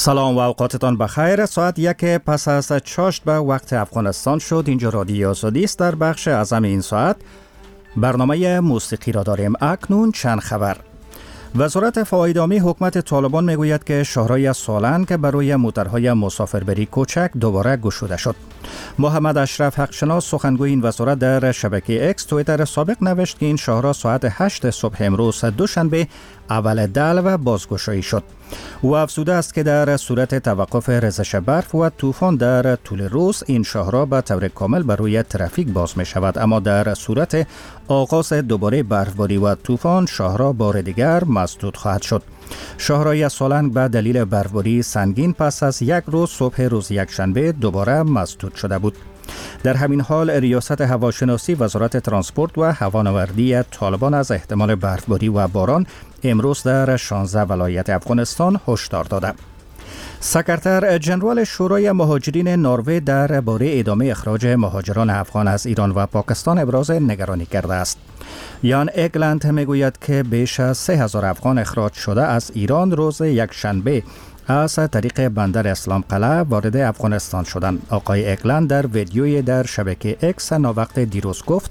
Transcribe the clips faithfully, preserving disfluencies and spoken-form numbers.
سلام و اوقاتتان بخیر. ساعت یک پس از چاشت به وقت افغانستان شد. اینجا رادیو آزادی است. در بخش اعظم این ساعت برنامه موسیقی را داریم. اکنون چند خبر. وزارت فواید عامی حکومت طالبان میگوید که شاهراه سالن که برای موترهای مسافربری کوچک دوباره گشوده شد. محمد اشرف حقشناس سخنگوی این وزارت در شبکه اکس توییتر سابق نوشت که این شاهراه ساعت هشت صبح امروز دوشنبه اول دلو بازگشایی شد. او افزوده است که در صورت توقف ریزش برف و طوفان در طول روز این شاهراه به طور کامل برای ترافیک باز می شود، اما در صورت آغاز دوباره برفباری و طوفان شاهراه بار دیگر مسدود خواهد شد. شاهراه سالنگ به دلیل برفباری سنگین پس از یک روز صبح روز یکشنبه دوباره مسدود شده بود. در همین حال ریاست هواشناسی وزارت ترانسپورت و هوانوردی طالبان از احتمال برفباری و باران امروز در شانزده ولایت افغانستان هشدار داده. سکرتر جنرال شورای مهاجرین نروژ درباره ادامه اخراج مهاجران افغان از ایران و پاکستان ابراز نگرانی کرده است. یان اگلند میگوید که بیش از سه هزار افغان اخراج شده از ایران روز یکشنبه از طریق بندر اسلام قلعه وارد افغانستان شدند. آقای اگلند در ویدیوی در شبکه اکس ناوقت دیروز گفت: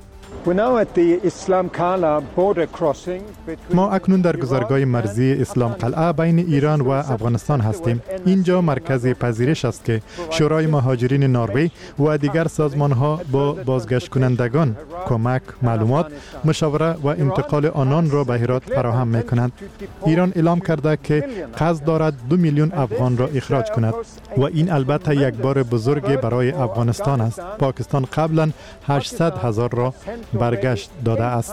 ما اکنون در گذرگاه مرزی اسلام قلعه بین ایران و افغانستان هستیم. اینجا مرکز پذیرش است که شورای مهاجرین نروژ و دیگر سازمان‌ها با بازگشت کنندگان کمک، معلومات، مشاوره و انتقال آنان را به هرات فراهم می‌کنند. ایران اعلام کرده که قصد دارد دو میلیون افغان را اخراج کند و این البته یک بار بزرگ برای افغانستان است. پاکستان قبلا هشتصد هزار را برگشت داده است.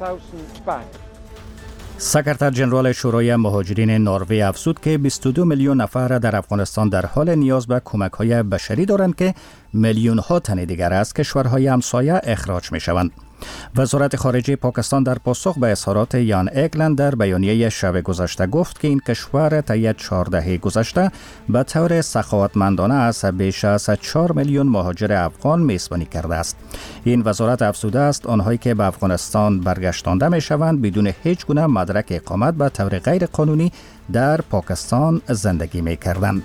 سکرتر جنرال شورای مهاجرین نروژ افزود که بیست و دو میلیون نفر در افغانستان در حال نیاز به کمک‌های بشری دارند که میلیون ها تن دیگر از کشورهای همسایه اخراج می‌شوند. وزارت خارجه پاکستان در پاسخ به اظهارات یان اگلند در بیانیه شب گذشته گفت که این کشور طی چهار دهه گذشته به طور سخاوتمندانه از بیش از چهار میلیون مهاجر افغان میزبانی کرده است. این وزارت افزوده است آنهایی که به افغانستان برگشتانده میشوند بدون هیچ گونه مدرک اقامت به طور غیر قانونی در پاکستان زندگی میکردند.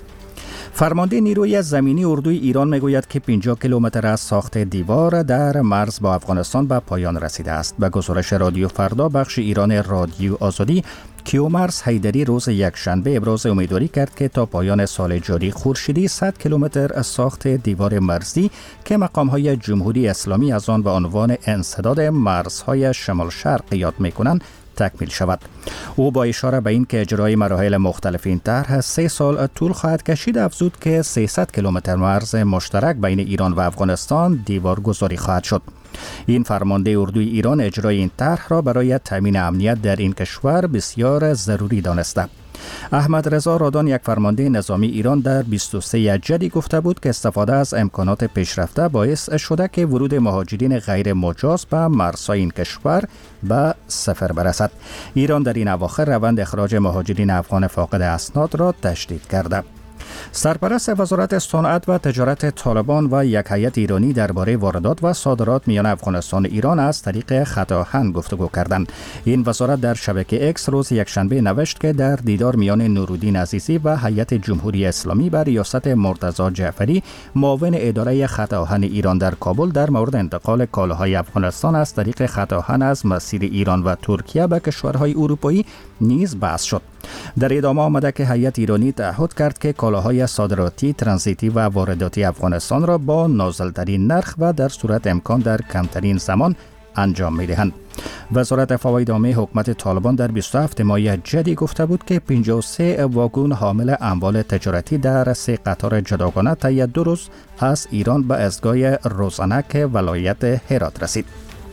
فرمانده نیروی زمینی اردوی ایران میگوید که پنجاه کیلومتر از ساخت دیوار در مرز با افغانستان به پایان رسیده است. به گزارش رادیو فردا بخش ایران رادیو آزادی، کیومرث حیدری روز یکشنبه ابراز امیدواری کرد که تا پایان سال جاری خورشیدی صد کیلومتر از ساخت دیوار مرزی که مقام‌های جمهوری اسلامی از آن به عنوان انسداد مرزهای شمال شرق یاد می‌کنند تکمیل شود. او با اشاره به این که اجرای مراحل مختلف این طرح سه سال طول خواهد کشید افزود که سیصد کیلومتر مرز مشترک بین ایران و افغانستان دیوار گذاری خواهد شد. این فرمانده اردوی ایران اجرای این طرح را برای تامین امنیت در این کشور بسیار ضروری دانسته. احمد رضا رادان، یک فرمانده نظامی ایران، در بیست و سه جدی گفته بود که استفاده از امکانات پیشرفته باعث شده که ورود مهاجرین غیر مجاز به مرزهای این کشور به صفر برسد. ایران در این اواخر روند اخراج مهاجرین افغان فاقد اسناد را تشدید کرده. سرپرست وزارت صنعت و تجارت طالبان و یک هیئت ایرانی درباره واردات و صادرات میان افغانستان و ایران از طریق خط آهن گفتگو کردند. این وزارت در شبکه اکس روز یکشنبه نوشت که در دیدار میان نورالدین عزیزی و هیئت جمهوری اسلامی بر ریاست مرتضی جعفری، معاون اداره خط آهن ایران در کابل، در مورد انتقال کالاهای افغانستان از طریق خط آهن از مسیر ایران و ترکیه به کشورهای اروپایی نیز بحث شد. در ادامه آمده که هیئت ایرانی تعهد کرد که کالاهای صادراتی، ترانزیتی و وارداتی افغانستان را با نازل‌ترین نرخ و در صورت امکان در کمترین زمان انجام می‌دهند. وزارت فواید عامی حکومت طالبان در بیست و هفت مایه جدی گفته بود که پنجاه و سه واگن حامل اموال تجارتی در سه قطار جداگانه طی دو روز از ایران به ایستگاه روزنک ولایت هرات رسید.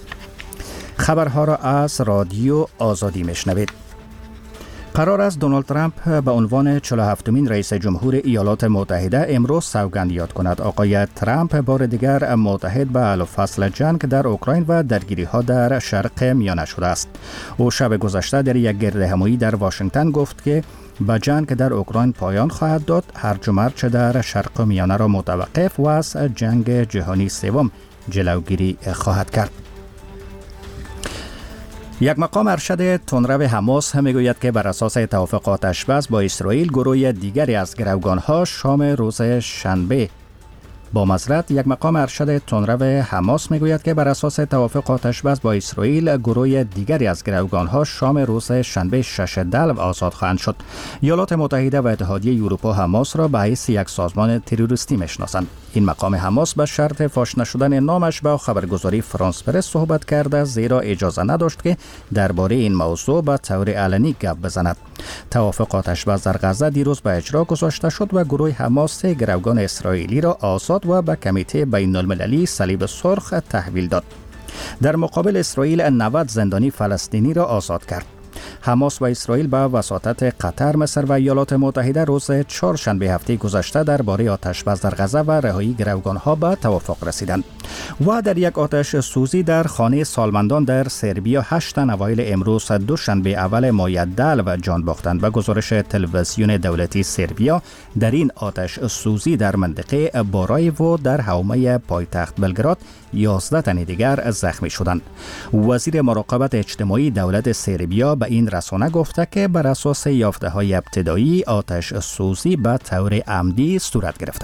خبرها را از رادیو آزادی میشنوید. قرار است دونالد ترامپ به عنوان چهل و هفتمین رئیس جمهور ایالات متحده امروز سوگند یاد کند. آقای ترامپ بار دیگر متحد به حل و فصل جنگ در اوکراین و درگیری ها در شرق میانه شده است. او شب گذشته در یک گردهمایی در واشنگتن گفت که به جنگ در اوکراین پایان خواهد داد، هرج و مرج در شرق میانه را متوقف و از جنگ جهانی سوم جلوگیری خواهد کرد. یک مقام ارشد تندرو حماس میگوید که بر اساس توافق آتش‌بس با اسرائیل گروه دیگری از گروگان‌ها شام روز شنبه با معذرت یک مقام ارشد تندرو حماس میگوید که بر اساس توافق آتش‌بس با اسرائیل گروه دیگری از گروگان‌ها شام روز شنبه شش دلو آزاد خواهند شد. ایالات متحده و اتحادیه اروپا حماس را به حیث یک سازمان تروریستی میشناسند. این مقام حماس به شرط فاش نشدن نامش با خبرگزاری فرانس پرس صحبت کرده، زیرا اجازه نداشت که درباره این موضوع به طور علنی گپ بزند. توافق آتش‌بس در غزه دیروز به اجرا گذاشته شد و گروه حماس سه گروگان اسرائیلی را آزاد و به کمیته بین المللی صلیب سرخ تحویل داد. در مقابل اسرائیل نود زندانی فلسطینی را آزاد کرد. حماس و اسرائیل با وساطت قطر، مصر و ایالات متحده روز چهارشنبه هفته گذشته درباره آتش‌بس در غزه و رهایی گروگان‌ها به توافق رسیدند. و در یک آتش سوزی در خانه سالمندان در سربیا هشت تن اوایل امروز دوشنبه اول ماه دلو جان باختند. به گزارش تلویزیون دولتی سربیا، در این آتش سوزی در منطقه بارایوو در حومه پایتخت بلگراد یازده تن دیگر زخمی شدند. وزیر مراقبت اجتماعی دولت سربیا به این رسانه گفته که بر اساس یافته‌های ابتدایی آتش سوزی به طور عمدی صورت گرفته.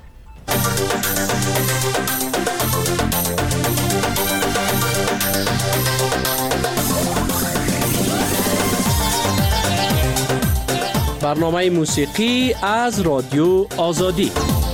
برنامه موسیقی از رادیو آزادی.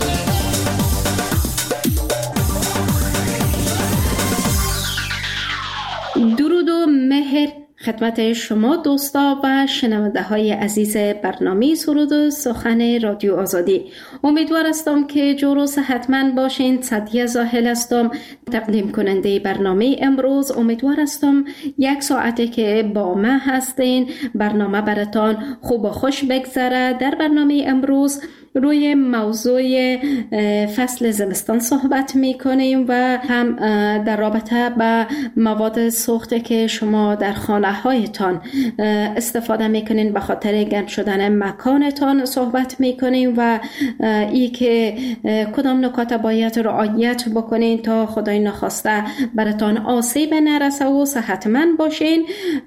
درود و مهر خدمت شما دوستا و شنونده های عزیز برنامه سرود و سخن رادیو آزادی. امیدوار هستم که جور و صحتمند باشین. سعدیه زاهل هستم، تقدیم کننده برنامه امروز. امیدوار هستم یک ساعته که با من هستین برنامه براتان خوب و خوش بگذره. در برنامه امروز روی موضوع فصل زمستان صحبت می کنیم و هم در رابطه با مواد سوخته که شما در خانه هایتان استفاده می کنین به خاطر گرم شدن مکانتان صحبت می کنیم و ای که کدام نکات باید رعایت بکنین تا خدای نخواسته براتان آسیب نرسه و صحتمند باشین.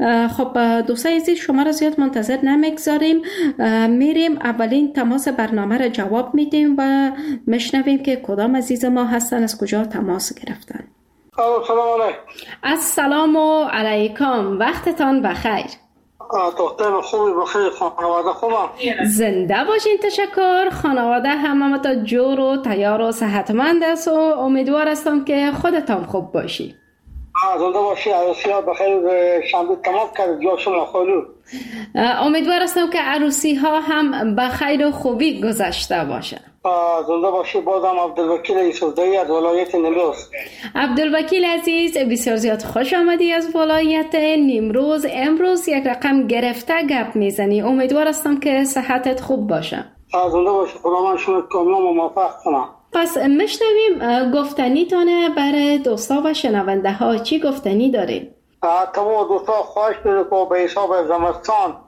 خب دوستای عزیز، شما را زیاد منتظر نمیگذاریم، میریم اولین تماس برنامه را جواب میدیم و میشنویم که کدام عزیز ما هستن، از کجا تماس گرفتن. سلام علیکم. السلام علیکم، وقتتان بخیر. دختر خوبی بخیر، خانواده خوبه؟ زنده باشین. تشکر. خانواده همه تا جور و تیار و صحتمند است و امیدوار هستم که خودتان خوب باشی. زنده باشی. عروسی ها بخیر شنبه تمام کرد جا شما خالو. امیدوار هستم که عروسی ها هم بخیر و خوبی گذشته باشه. زنده باشی. بازم عبدالوکیل یوسفزایی از ولایت نیمروز. عبدالوکیل عزیز، بسیار زیاد خوش آمدی از ولایت نیمروز. امروز یک رقم گرفته گپ میزنی. امیدوار هستم که صحتت خوب باشه. زنده باشی. خدا من شما کاملا موفق کنم. پس میشنویم گفتنی تانه برای دوستا و شنونده ها. چی گفتنی دارین؟ تمام دوستا خواهش می‌کنم که به حساب زمستان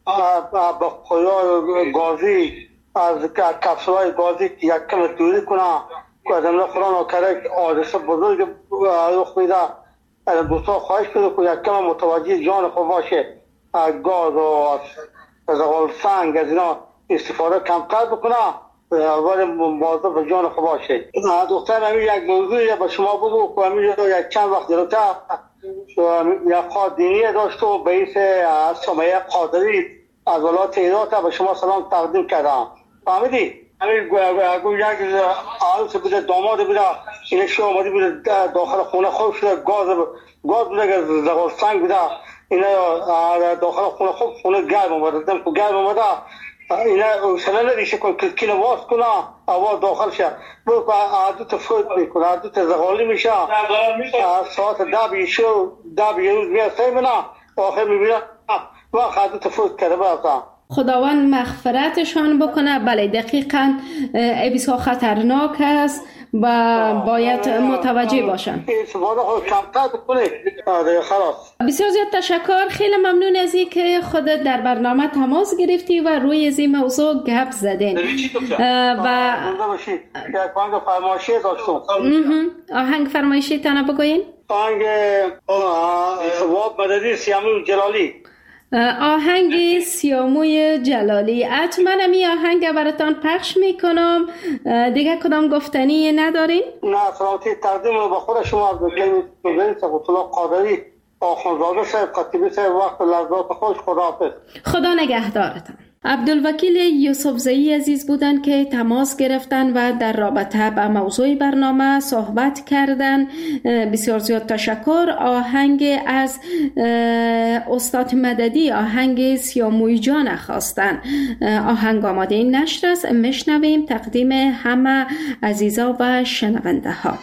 با خیال گازی از کپسولای گازی یک کم دوری کنه که از امروز قرآن و کرک حادثه بزرگ رخ میده. دوستا خواهش می‌کنم که یک کم متوجه جان خود باشه، گاز و زغال سنگ از اینا استفاده کمتر بکنه ولی مواظب به جان خود باشه. دختر همین یک موضوعی به شما بگو که همین یک چند وقت جلوتر یک خواه دینی داشت و به ایس سمیه قادری از ولایت ایران به شما سلام تقدیم کردم. فهمیدی؟ همین یک عروس بوده، داماد بوده، این شو آمدی بوده داخل خونه خوب شده، گاز گاز بوده که زغال سنگ بوده، اینا داخل خونه خوب خونه گرم آمده، دم که گرم آمده اینا سنه ندیشه کن کلکین واس کنه هوا داخل شه برو عدوت فوت میکنه، عدوت زغالی میشه. ساعت ده بیشو ده بیروز میاد سیمونه آخر میبینه وقت عدوت فوت کرده برسه. خداوند مغفرتشان بکنه. بله دقیقاً بسیار خطرناک است و باید متوجه باشن. بسیار زیاد تشکر. خیلی ممنون از این که خودت در برنامه تماس گرفتی و روی از این موضوع گپ زدین. و آهنگ فرمایشی آهنگ فرمایشی تنه بگوین. آهنگ واب مددی سیاموی جلالی. آهنگ سیاموی جلالی. حتما می آهنگ براتان پخش میکنم. دیگه کدام گفتنی ندارین؟ نه، سلامتی تقدیم رو به خود شما بگید سقط الله قادری آخوندزاده صاحب خطیبی صاحب وقت لحظات خوش. خداحافظ. خدا نگهدارتان. عبدالوکیل یوسفزئی عزیز بودند که تماس گرفتن و در رابطه با موضوع برنامه صحبت کردن. بسیار زیاد تشکر. آهنگ از استاد مددی، آهنگ سیاموی جان خواستن. آهنگ آماده این نشر است، میشنویم. تقدیم همه عزیزا و شنونده ها.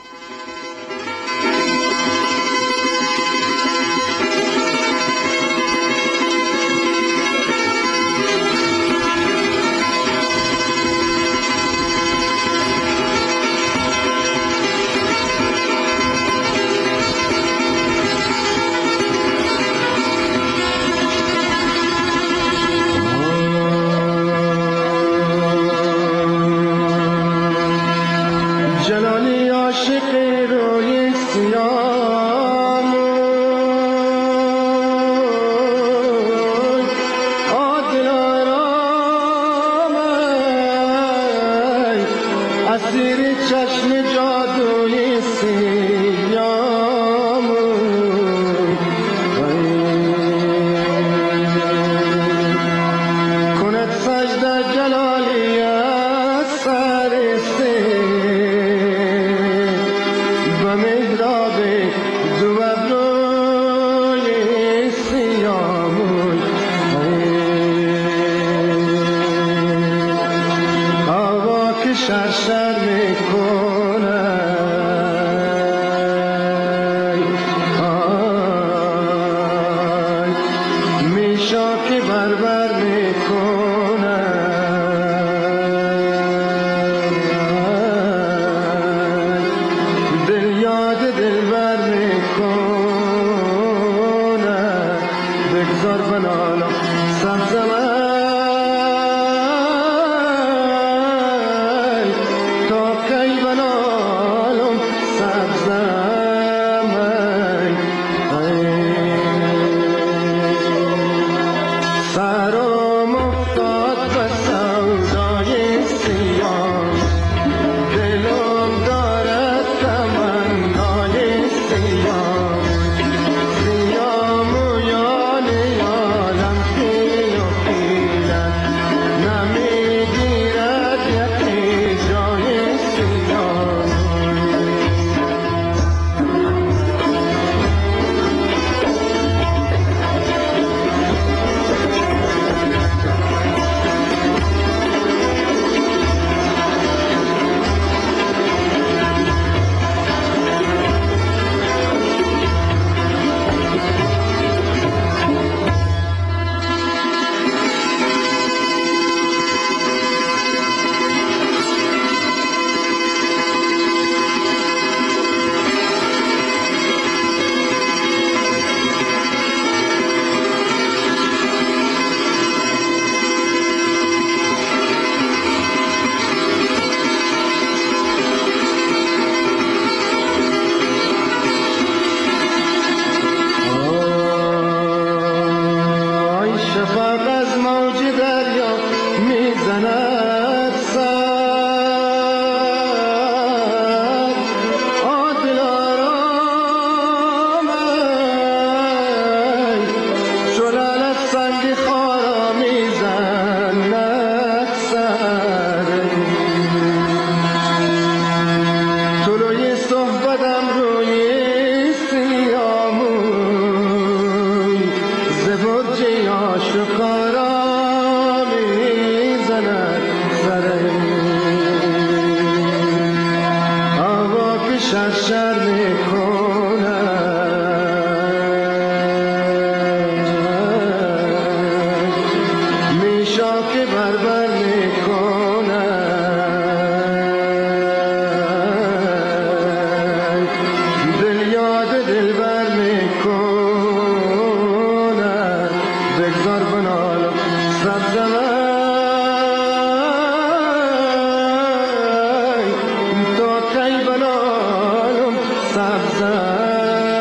سبزم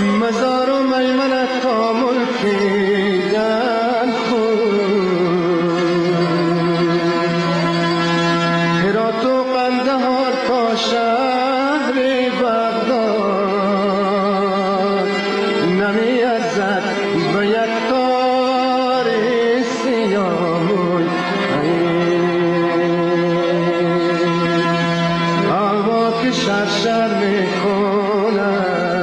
مزار و میمنت کامل کیدن خود هرات و قندهار تا شهر بغداد نمی ارزد به یک تار سیاهوی هوا که شرشر میکنه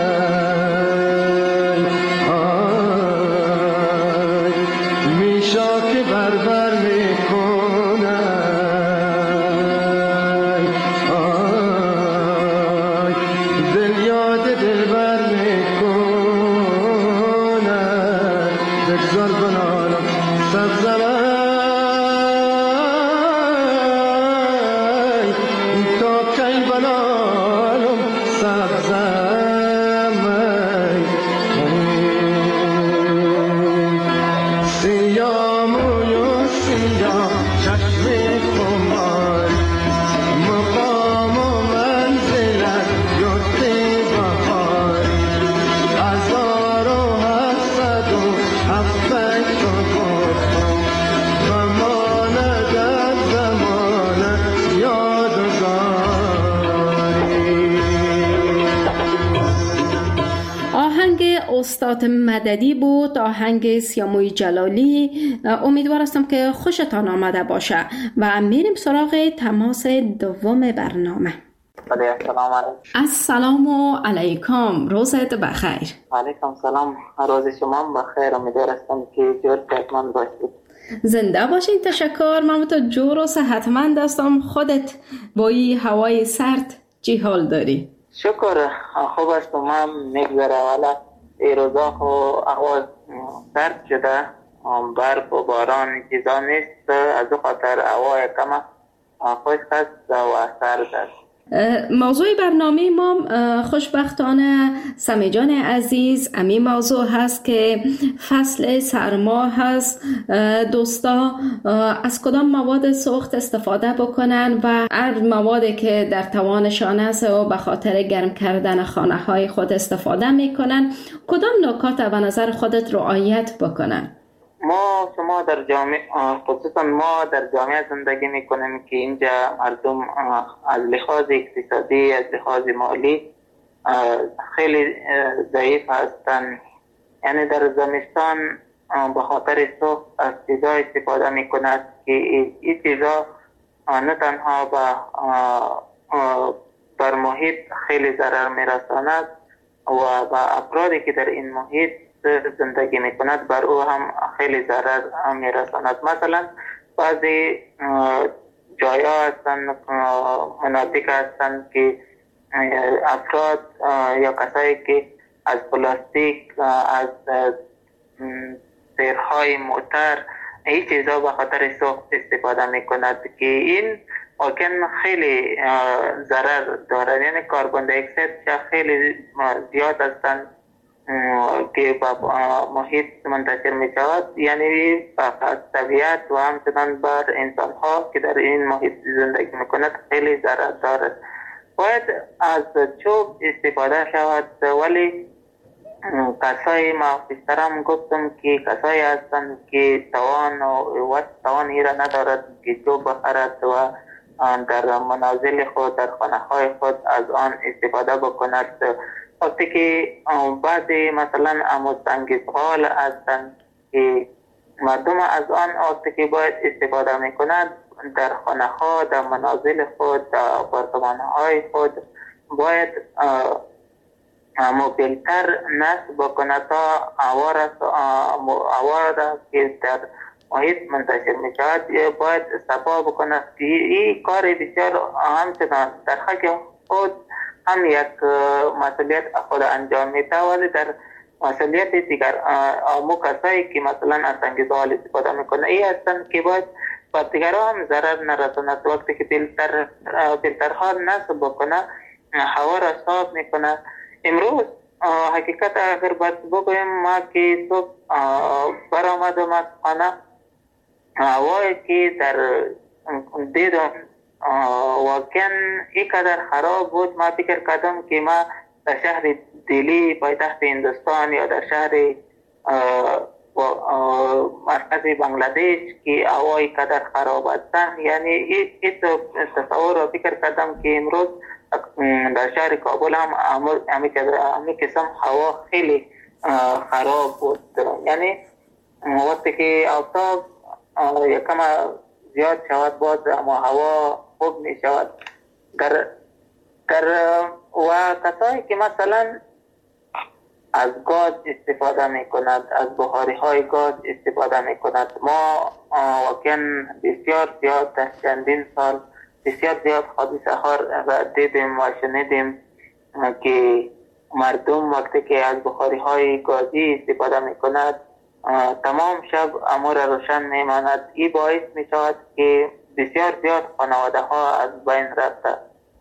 استاد مددی بود، آهنگ سیاموی جلالی. امیدوار هستم که خوشتان آمده باشه و میریم سراغ تماس دوم برنامه. السلام علیکم. السلام علیکم، روزت بخیر. علیکم سلام، روز شما بخیر. امیدوار هستم که جور صحتمند باشید. زنده باشین. تشکر. من تو جور و صحتمند هستم. خودت با این هوای سرد چی حال داری؟ شکر خوب است. من میگذره والا این روزا خو هوا سرد شده، برف و باران چیزا نیست، از او خاطر هوا کم خشک است و سرد است. موضوع برنامه ما خوشبختانه سمی جان عزیز امی موضوع هست که فصل سرما هست. دوستا از کدام مواد سوخت استفاده بکنن و هر موادی که در توانشان است و به خاطر گرم کردن خانه های خود استفاده میکنن، کدام نکات به نظر خودت رعایت بکنن؟ ما شما در جامعه، خصوصا ما در جامعه زندگی میکنیم که اینجا مردم از لحاظ اقتصادی، از لحاظ مالی خیلی ضعیف هستند. یعنی در زمستان به خاطر سوخت از چیزا استفاده میکند که این چیزا نه تنها بر محیط خیلی ضرر میرساند و به افرادی که در این محیط زندگی میکند بر او هم خیلی ضرر میرساند. مثلا بعضی جایا هستند، مناطق هستند که افراد یا کسایی که از پلاستیک، از سیرهای موتر، این چیزا به خاطر سوخت استفاده میکند که این واقعا خیلی ضرر دارد. یعنی کربن دی اکساید خیلی زیاد هستند که با محیط منتشر می شود، یعنی از طبیعت و همچنان بر انسان ها که در این محیط زندگی می کند خیلی ضرر دارد. باید از چوب استفاده شود، ولی کسایی ما پیشترم گفتم که کسایی هستند که توان و توان ایره ندارد که چوب بخرد و در منازل خود، در خانه های خود از آن استفاده بکند. وقتی که بعضی مثلا اموسنگیزغال هستند که مردم از آن وقتی که باید استفاده میکنند در خانه ها، در منازل خود، در آپارتمان های خود باید موبیلتر نصب بکند تا هوا را که در محیط منتشر می شود باید صفا بکند. این کار بسیار همچنان در حق خود هم یک مسئولیت خود انجام میده، ولی در مسئولیت دیگر امو کسایی که مثلا از انگیزه‌ها استفاده میکنه این هستند که باید با دیگرها هم ضرر نرساند. وقتی که فیلتر فیلترها نصب بکنه هوا را صاف میکنه. امروز حقیقت اگر باید بگویم ما که صبح برآمدم از خانه، هوایی که در دیدم واقعا اینقدر خراب بود، ما فکر کردم که ما در شهر دلی پایتخت هندوستان یا در شهر مرکز بنگلادش که هوای قدر خراب هستند، یعنی این تصور را فکر کردم که امروز در شهر کابل هم همین قسم هوا خیلی خراب بود. یعنی وقتی که آفتاب یکم زیاد شود باز اما هوا خوب می شود. در در و کسایی که مثلا از گاز استفاده می کند، از بخاری های گاز استفاده می کند، ما واقعا بسیار زیاد در چندین سال بسیار زیاد حادثه ها را دیدیم و شنیدیم که مردم وقتی که از بخاری های گازی استفاده می کند تمام شب امور روشن می ماند. این باعث می شود که بسیار زیاد خانواده ها از بین رفته.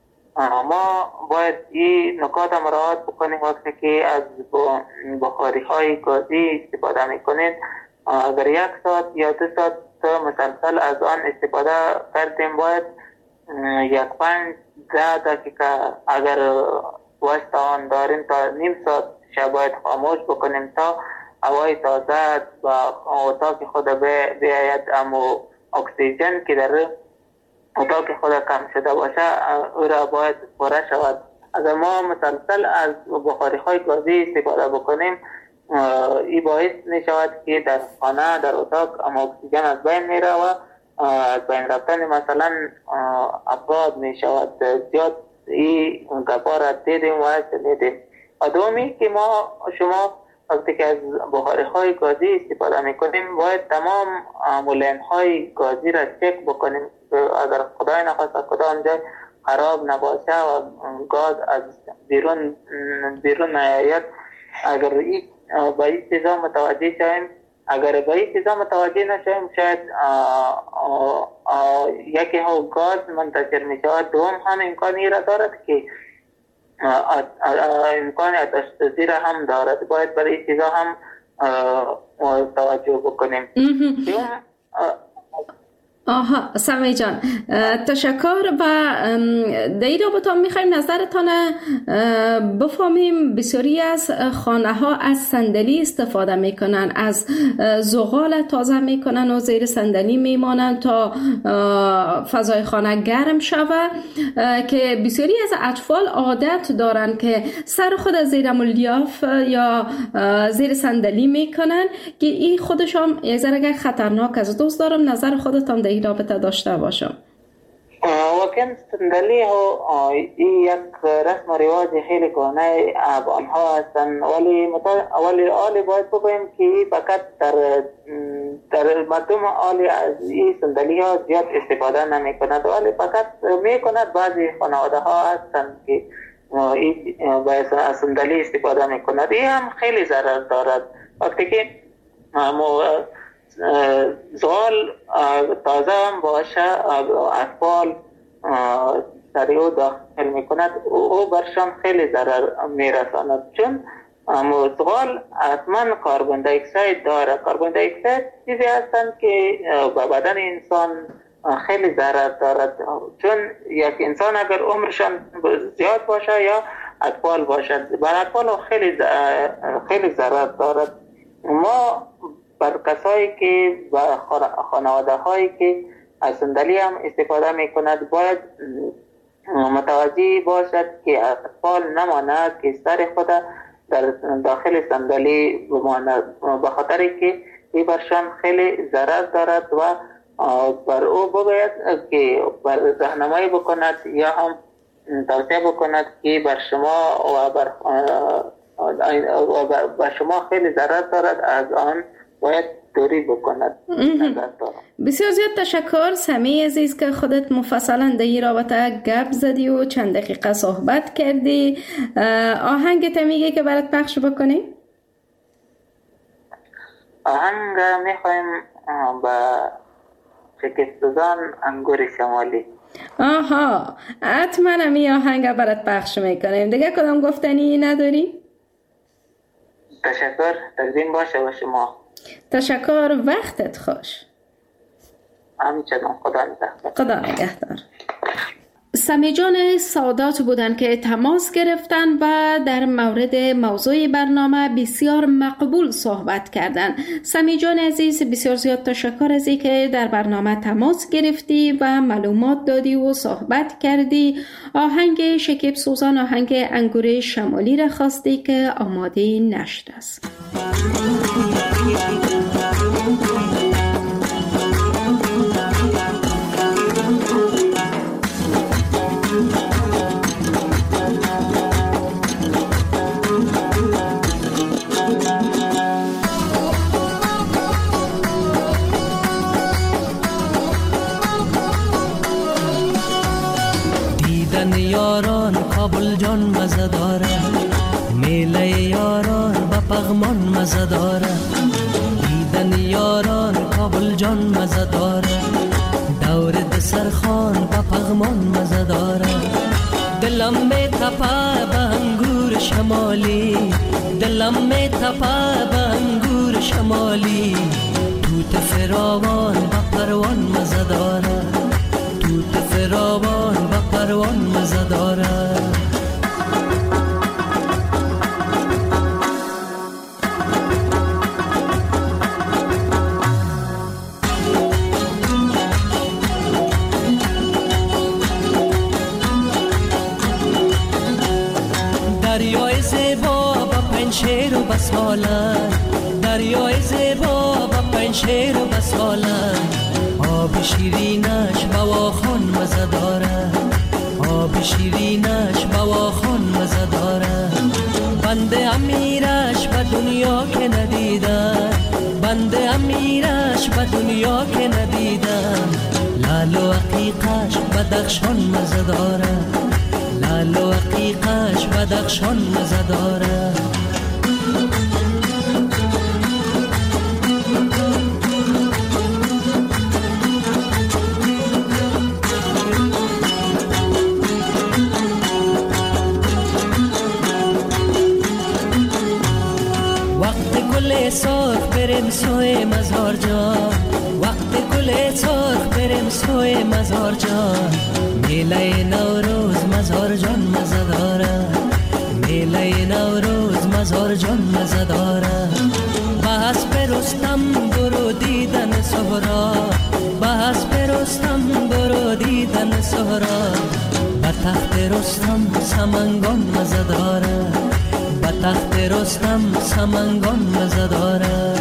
ما باید این نکات مراعات بکنیم وقتی که از بخاری های گازی استفاده می کنید. اگر یک ساعت یا دو ساعت مسلسل از آن استفاده کردیم باید یک پنج ده دقیقه اگر وقت آن داریم تا نیم ساعت شب باید خاموش بکنیم تا هوای تازه و اتاق خود بیاید، اما اکسیژن که در اتاق خود کم شده باشه او را باید پره شود. اگر ما مسلسل از بخاری های گازی استفاده بکنیم این باعث می شود که در خانه در اتاق اما اکسیژن از بین می رود و از بین رفتن مثلا افراد می شود. زیاد این گپا را دیدیم و شنیدیم. و دومی که ما شما وقتی که از بخاری های گازی استفاده می کنیم باید تمام مولین های گازی را چک بکنیم اگر خدای نخواسته کدام جای خراب نباشه و گاز از بیرون بیرون نیاید. اگر این با این چیزا متوجه شویم، اگر با این چیزا متوجه نشویم شاید یکی ها گاز منتشر می شود، دوم هم امکانی را دارد که امکان آتش سوزی را هم دارد. باید برای این چیزا هم توجه بکنیم. آها سمی جان تشکر. و در این رابطه میخوایم نظرتان بفهمیم. بسیاری از خانه ها از صندلی استفاده میکنن، از زغال تازه میکنن و زیر صندلی میمانن تا فضای خانه گرم شود، که بسیاری از اطفال عادت دارن که سر خود زیر ملیاف یا زیر صندلی میکنن که این خودشان یک ذره خطرناک است. دوست دارم نظر خودتان در این رابطه داشته باشم. واقعا صندلی ها این یک رسم و رواج خیلی کهنه آنها هستند، ولی ولی آلی باید بگوییم که فقط در در مردم آلی از این صندلی ها زیاد استفاده نمی کند، ولی فقط می کند. بعضی خانواده ها هستند که این از صندلی استفاده می کند. این هم خیلی ضرر دارد. وقتی که زغال تازه هم باشه اطفال در او داخل می کند او برشان خیلی ضرر می رساند، چون زغال حتما کاربن دی اکساید داره. کاربن دی اکساید چیزی هستند که به بدن انسان خیلی ضرر دارد، چون یک انسان اگر عمرشان زیاد باشه یا اطفال باشد بر اطفال خیلی خیلی ضرر دارد. ما بر کسایی که و خانواده هایی که از صندلی هم استفاده می کند باید متوجه باشد که اطفال نماند که سر خود در داخل صندلی بماند، به خاطر که این برشان خیلی ضرر دارد و بر او باید که بر راهنمایی بکند یا هم توصیه بکند که بر شما و بر و شما خیلی ضرر دارد، از آن باید دوری بکند. بسیار زیاد تشکر سمی عزیز که خودت مفصلا در این رابطه گپ زدی و چند دقیقه صحبت کردی. آهنگت میگه که برات پخش بکنی؟ آهنگ میخوایم با شکستزان انگور شمالی. آها حتما همی آهنگ برات پخش میکنیم. دیگه کدام گفتنی نداری؟ تشکر. تقدیم باشه با شما. تشکر. وقتت خوش. همچنان. خدا نگهدار. خدا نگهدار. سمی جان سادات بودند که تماس گرفتن و در مورد موضوع برنامه بسیار مقبول صحبت کردند. سمی جان عزیز، بسیار زیاد تشکر از اینکه در برنامه تماس گرفتی و معلومات دادی و صحبت کردی. آهنگ شکیب سوزان، آهنگ انگور شمالی را خواستی که آماده نشده است. یاران کابل جان مزه داره، میله یاران با پغمان مزه داره. دیدن یاران کابل جان مزه داره، دور دسرخان با پغمان مزه داره. دلم می تپه به انگور شمالی، دلم می تپه به انگور شمالی. توت فراوان با پروان مزه داره، توت فراوان با پروان مزه داره. دریای زیبا با پنشیر و بساله، دریای زیبا با پنشیر و بساله. آب شیرینش بواخان مزه داره، آب شیرینش بواخان مزه داره. بنده امیرش به دنیا که ندیدم، بنده امیرش به دنیا که ندیدم. لال و عقیقش بدخشان مزه داره، لال و عقیقش بدخشان مزه داره. سرخ بریم سوی مزار جان، وقت گل سرخ بریم سوی مزار جان. میله نوروز مزار جان مزه داره، میله نوروز مزار جان مزه داره. بحث برستم برو دیدن سهرا، بحث برستم برو دیدن سهرا. به تخت رستم سمنگان مزه داره، به تخت رستم سمنگان مزه داره.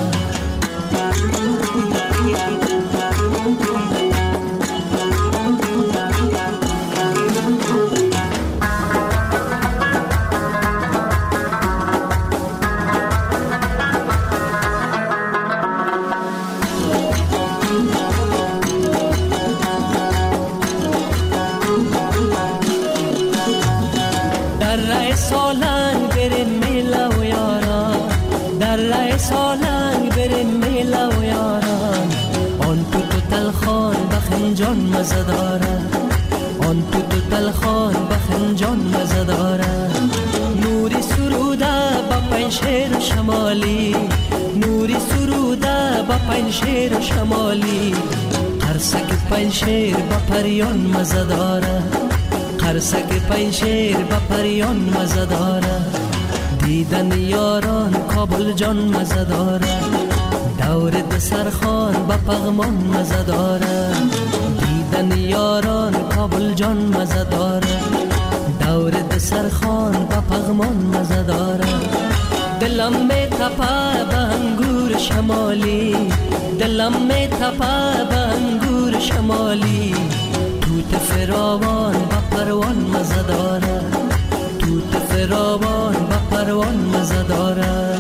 در رای سالنگ بریم میله و یاران، در رای سالنگ بریم میله و یاران. آن تو تو تلخان بخنجان مزه داره، آن تو تو تلخان بخنجان مزه داره. نوری سروده با پنشیر شمالی، نوری سروده با پنشیر شمالی. قرصک پنشیر با پریان مزه داره، قرصک پنشیر با پریان مزه داره. دیدن یاران کابل جان مزه داره، دور دسرخان با پغمان مزه داره. دیدن یاران کابل جان مزه داره، دور دسرخان با پغمان مزه داره. دلم می تپه به انگور شمالی، دلم می تپه به انگور شمالی. توت فراوان با پروان مزه داره، توت فراوان با پروان مزه داره.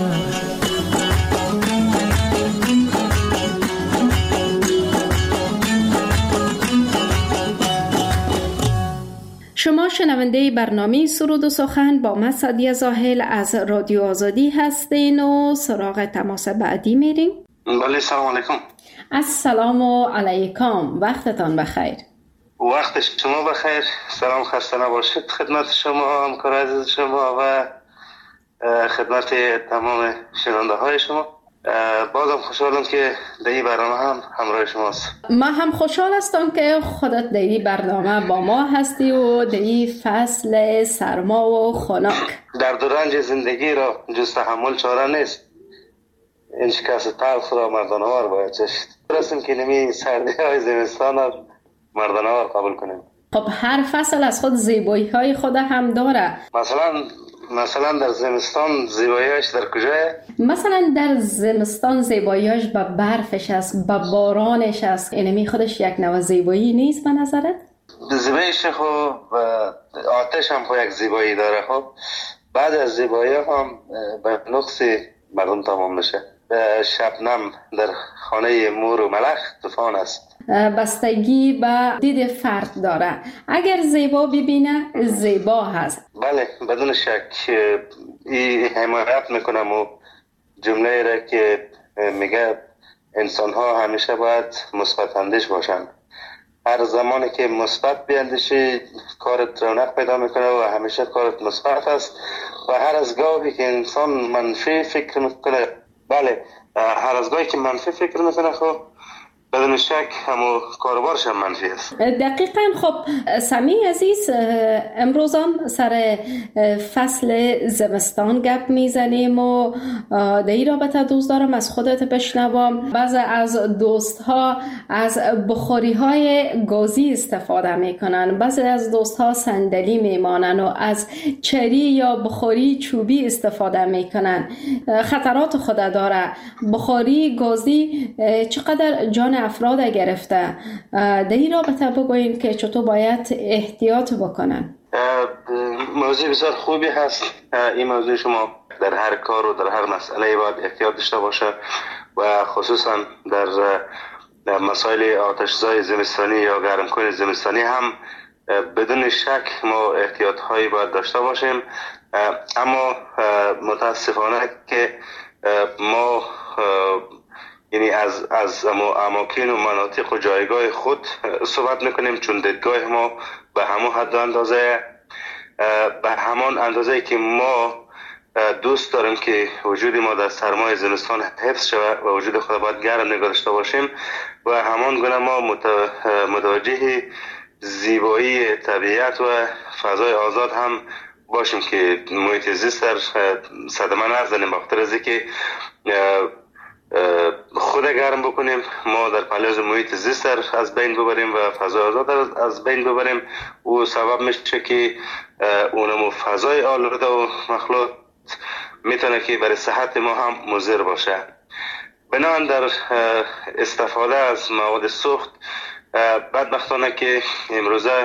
شما شنونده برنامه سرود و سخن با من سعدیه زاهل از رادیو آزادی هستین و سراغ تماس بعدی میریم. بله، سلام علیکم. السلام علیکم، وقتتان بخیر. وقت شما بخیر. سلام، خسته نباشید خدمت شما، همکار عزیز شما و خدمت تمام شنونده های شما. بازم خوشحالم که در این برنامه هم همراه شماست. ما هم خوشحال هستم که خودت در این برنامه با ما هستی و در این فصل سرما و خنک. در دوران زندگی را جز تحمل چاره نیست. این شکست تلخ را مردانوار باید چشید. برسیم که نمی سردی های زمستان را مردانوار قبول کنیم. خب هر فصل از خود زیبایی های خود هم داره. مثلا مثلا در زمستان زیباییش در کجای؟ مثلا در زمستان زیباییش با برفش است، با بارانش است. اینمی خودش یک نوع زیبایی نیست به نظرت؟ زیباییش خب آتش هم خب یک زیبایی داره. خب بعد از زیبایی هم به نقص مردم تمام میشه. شبنم در خانه مور و ملخ طوفان است. بستگی به دید فرد داره. اگر زیبا ببینه زیبا هست. بله بدون شک این حمایت میکنم و جمله را که میگه انسان ها همیشه باید مثبت اندیش باشن. هر زمانی که مثبت بیاندیشی کارت رونق پیدا میکنه و همیشه کارت مثبت است و هر از گاهی که انسان منفی فکر میکنه، بله هر از گاهی که منفی فکر میکنه خب بدون شک همو کاربارش هم منفی است. دقیقاً. خب سمی عزیز، امروز هم سر فصل زمستان گپ میزنیم و در این رابطه دوست دارم از خودت بشنوم. بعضی از دوست ها از بخاری های گازی استفاده میکنن، بعضی از دوست ها صندلی میمانن و از چری یا بخاری چوبی استفاده میکنن. خطرات خود داره. بخاری گازی چقدر جان افراد گرفته. در این رابطه بگوین که چطور باید احتیاط بکنن. موضوع بسیار خوبی هست. این موضوع شما در هر کار و در هر مسئله باید احتیاط داشته باشه و خصوصا در مسائل آتش‌زای زمستانی یا گرمکن زمستانی هم بدون شک ما احتیاط هایی باید داشته باشیم. اما متاسفانه که ما یعنی از از اماکن و مناطق و جایگاه خود صحبت میکنیم، چون دیدگاه ما به همون حد و اندازه به همان اندازه که ما دوست داریم که وجود ما در سرمای زمستان حفظ شود و وجود خود باید گرم نگاه داشته باشیم و همان گونه ما متوجه زیبایی طبیعت و فضای آزاد هم باشیم که محیط زیست در صدمه نزنیم. بخاطر از اینکه خود گرم بکنیم ما در پلیاز محیط زیست از بین ببریم و فضای آزاد از بین ببریم و سبب میشه که اونمو فضای آلوده و مخلوط میتونه که برای صحت ما هم مضر باشه. بنابراین در استفاده از مواد سوخت بدبختانه که امروزه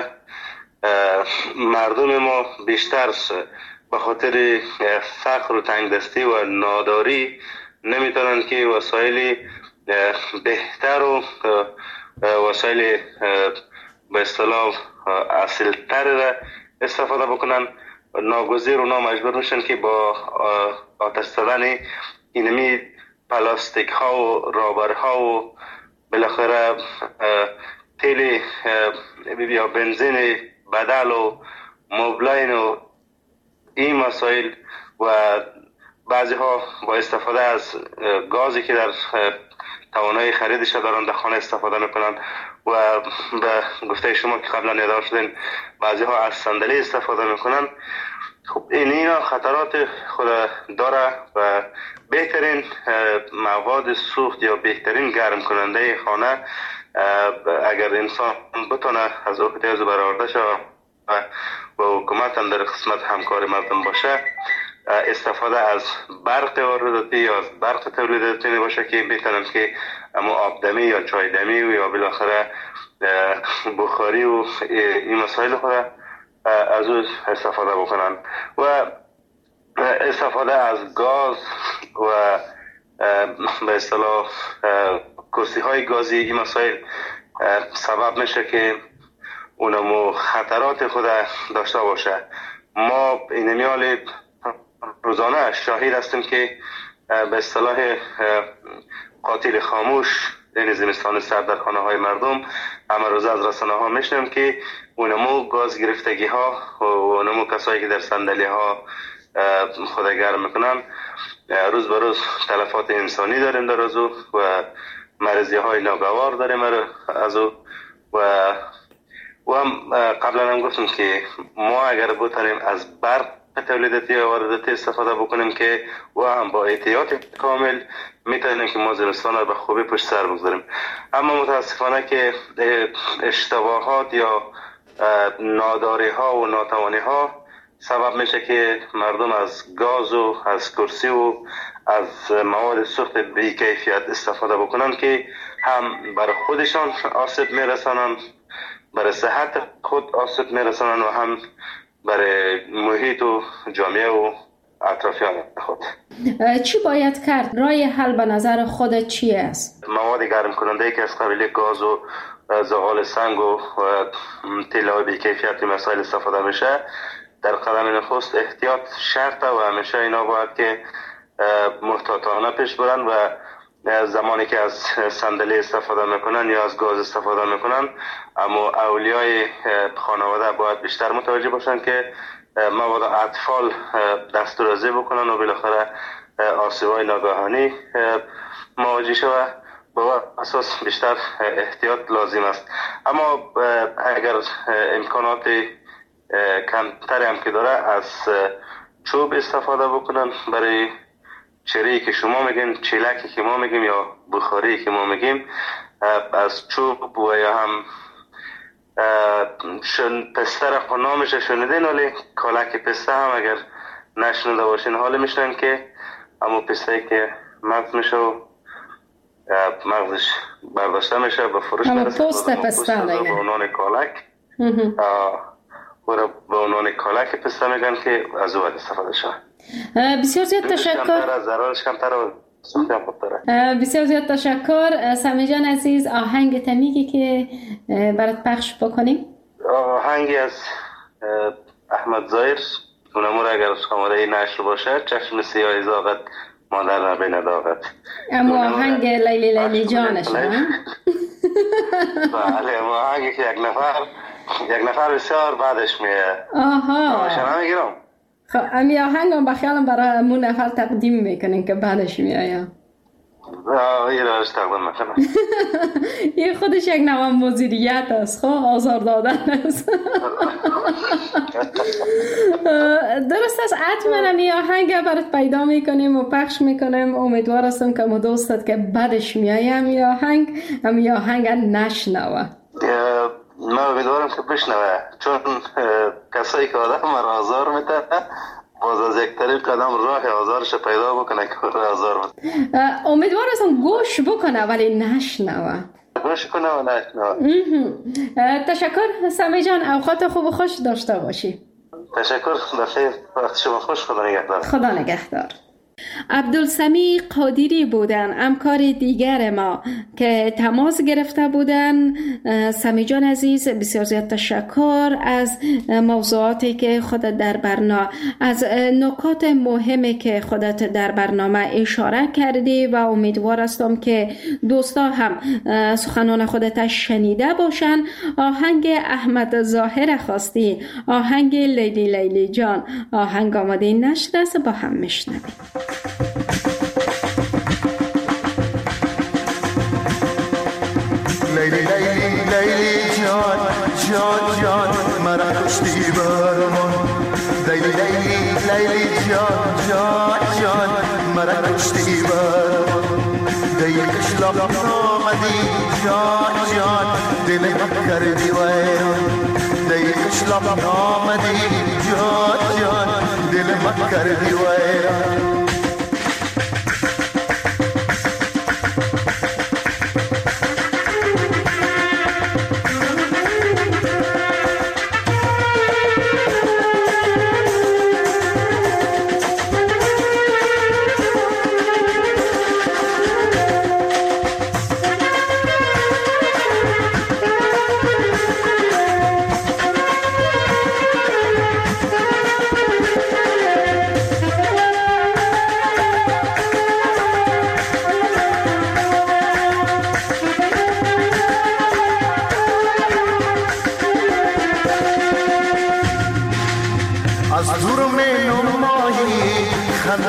مردم ما بیشتر به خاطر فقر و تنگدستی و ناداری نمیتونن که وسایل بهتر و وسایل به اصطلاح اصیل‌تر را استفاده بکنن. ناگزیر و نامجبور میشن که با آتش زدن اینمی پلاستیک ها و رابر ها و بالاخره تیل یا بنزین بدل و مبلین و این مسائل و بعضی ها با استفاده از گازی که در توانایی خریدش دارن در خانه استفاده میکنن و به گفته شما که قبلا یادآور شدین بعضی ها از صندلی استفاده میکنن. خب این اینا خطرات خود داره و بهترین مواد سوخت یا بهترین گرم کننده خانه اگر انسان بتونه از احتیاج برآورده شه و با حکومت هم در قسمت همکار مردم باشه استفاده از برق وارداتی یا از برق تولیداتی باشه که بهترین که اما آبدمی یا چای دمی یا بالاخره بخاری و این مسائل خود از او استفاده بکنن و استفاده از گاز و به اصطلاح کرسی های گازی این مسائل سبب میشه که اونمو خطرات خود داشته باشه. ما این میال روزانه شاهد هستیم که به اصطلاح قاتل خاموش این زمستان سرد در خانه های مردم همه روز از رسانه ها میشنیم که اونمو گاز گرفتگی ها و اونمو کسایی که در صندلی ها خود گرم میکنن روز به روز تلفات انسانی داریم در از او و مریضی های ناگوار داریم از او و و هم قبلا هم گفتم که ما اگر بتونیم از برق تولیداتی و وارداتی استفاده بکنیم که و هم با احتیاط کامل میتونیم که ما زمستان رو به خوبی پشت سر بگذاریم. اما متاسفانه که اشتباهات یا ناداری ها و ناتوانی ها سبب میشه که مردم از گاز و از کرسی و از مواد سوخت بی کیفیت استفاده بکنن که هم برای خودشان آسیب میرسانن، برای صحت خود آسیب میرسانن و هم برای محیط و جامعه و اطرافیان خود. چی باید کرد؟ راه حل به نظر خودت چی است؟ مواد گرم کننده که از قبیل گاز و زغال سنگ و طلا بی کیفیت مسائل استفاده میشه، در قدم نخست احتیاط شرطه و همیشه اینا باید که محتاطانه پیش برن و زمانی که از صندلی استفاده میکنن یا از گاز استفاده میکنن، اما اولیای خانواده باید بیشتر متوجه باشن که مواد اطفال دسترسی بکنن و بالاخره آسیب‌های ناگهانی مواجه شود. با اساس بیشتر احتیاط لازم است. اما اگر امکانات کمتری هم که داره، از چوب استفاده بکنن برای چری که شما میگیم، چیلکی که ما میگیم یا بخاری که ما میگیم، از چوب و یا هم شن پسته را نامش شنیدین، ولی کالک پسته هم اگر نشنیده باشین حال میشنن که اما پسته که مغز میشه و مغزش برداشته میشه به فروش میرسه، پوست پسته به عنوان کالک و به عنوان کالک پسته میگن که از او استفاده شد. بسیار زیاد تشکر. ضررش کمتر و بسیار زیاد تشکر. سمی جان عزیز، آهنگ تمیگی که برات پخش بکنیم؟ آهنگی از احمد ظاهر، اونمو را اگر شماره نشر باشه، چشم سیاه زاغت مادر نبی نداغت. اما آهنگ لیلی لیلی جانش ها؟ بله، اما آهنگی که یک نفر یک نفر بسیار بعدش میه. آها شما میگیرم. خب امی آهنگ هم بخیالم برای همون نفر تقدیم میکنین که بعدش میآیا. آه یه راش تقدیم میکنم. این خودش یک نوع مدیریت است، خب آزار دادن است. درست است، حتما امی آهنگ برات پیدا میکنیم و پخش میکنیم. امیدوار هستم که ما دوستت که بعدش میآیا امی آهنگ امی آهنگ نشنوه. من امیدوارم که بشنوه، چون کسایی که آدم را آزار میده باز از یک طریق قدم راه آزارش پیدا بکنه که راه آزار میده. امیدوار هستم گوش بکنه ولی نشنوه. گوش کنه و نشنوه. تشکر سمی جان، اوقات خوب و خوش داشته باشی. تشکر، بخیر، وقت شما خوش. خدا نگهدار. خدا نگهدار. عبدالسمی قادری بودن، همکار دیگر ما که تماس گرفته بودن. سمی جان عزیز، بسیار زیاد تشکر از موضوعاتی که خودت در برنامه، از نکات مهمی که خودت در برنامه اشاره کردی و امیدوار هستم که دوستا هم سخنان خودت شنیده باشن. آهنگ احمد ظاهر خواستی، آهنگ لیلی لیلی جان، آهنگ آماده نشر است، با هم میشنویم. لیلی لیلی لیلی جان جان جان مرا کشتی برمان. لیلی لیلی لیلی جان جان جان مرا کشتی برمان. دیل کشلاب آمدی جان جان دل من کردی ویران. دیل کشلاب آمدی جان جان دل من کردی ویران.